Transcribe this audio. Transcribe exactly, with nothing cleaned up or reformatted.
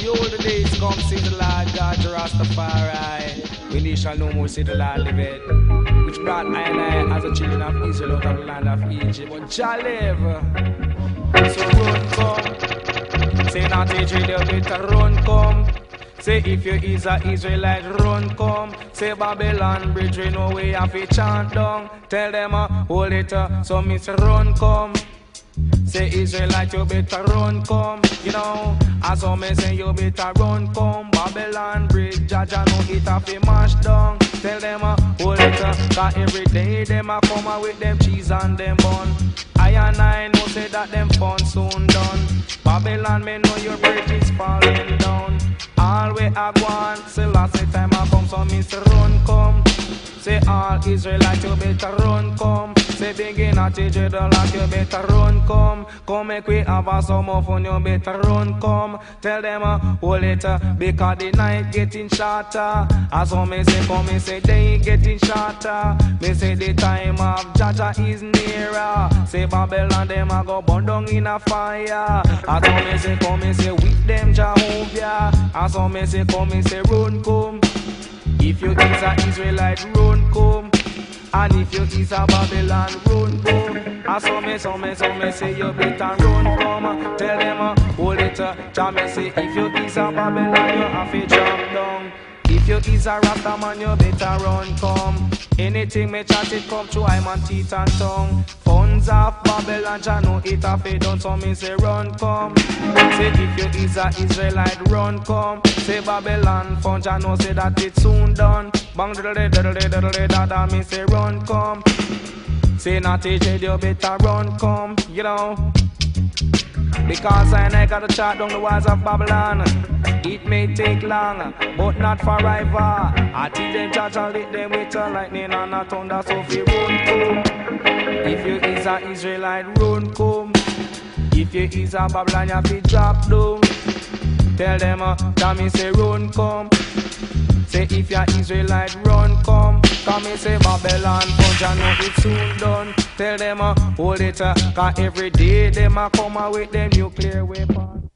older days come, see the Lord God Rastafari. We need shall no more see the Lord live it, which brought I and I as a children of Israel out of the land of Egypt. But Jah live, so run come. Say not Israel, you better run come. Say if you is a Israelite, run come. Say Babylon bridge, we know we have to chant down. Tell them uh, hold it uh, so miss run come. Say Israelite, you better run come. You know, as some may say you better run come. Babylon bridge, Jaja know it have to mash down. Tell them uh, hold it uh, cause every day them a come uh, with them cheese and them bun. I and I know say that them fun soon done. Babylon may know your bridge is falling down. All we have one, say last time I come, so miss run come. Say all Israelites, you better run come. Say begin at the dreadlock, like you better run come. Come make we have a summer fun, you better run come. Tell them uh, hold it uh, because the night getting shorter. As some me say come, me say they getting shorter. Me say the time of Jaja is nearer. Say Babylon them a go burn down in a fire. As some me say come, me say with them Jehovah. As some me say come, me say run come. If you is a Israelite, run come. And if you is a Babylon, run come. And some me, some me, some me say you better run come. Tell them uh, hold it uh, Jah me say if you is a Babylon, you have to drop down. If you is a Rasta man, you better run come. Anything me chat it come through I'm on teeth and tongue. Funds of Babylon, Jah know it have to done, so me say run come. Say if you is a Israelite, run come. Say Babylon, funds Jah know say that it soon done. Bang diddle diddle diddle diddle da me say run come. Say not T J, you better run come, you know. Because I ain't got to chart down the walls of Babylon. It may take long, but not forever. I teach them charge and lit them with a lightning and a thunder, so if you run come. If you is a Israelite, run come. If you is a Babylon, you have to drop down. Tell them, uh, that me say run come. Say if you're Israelite, run come. Come me say Babylon, punch and know it's soon done. Tell them, uh, hold it, uh, cause every day them a come uh, with them nuclear weapons.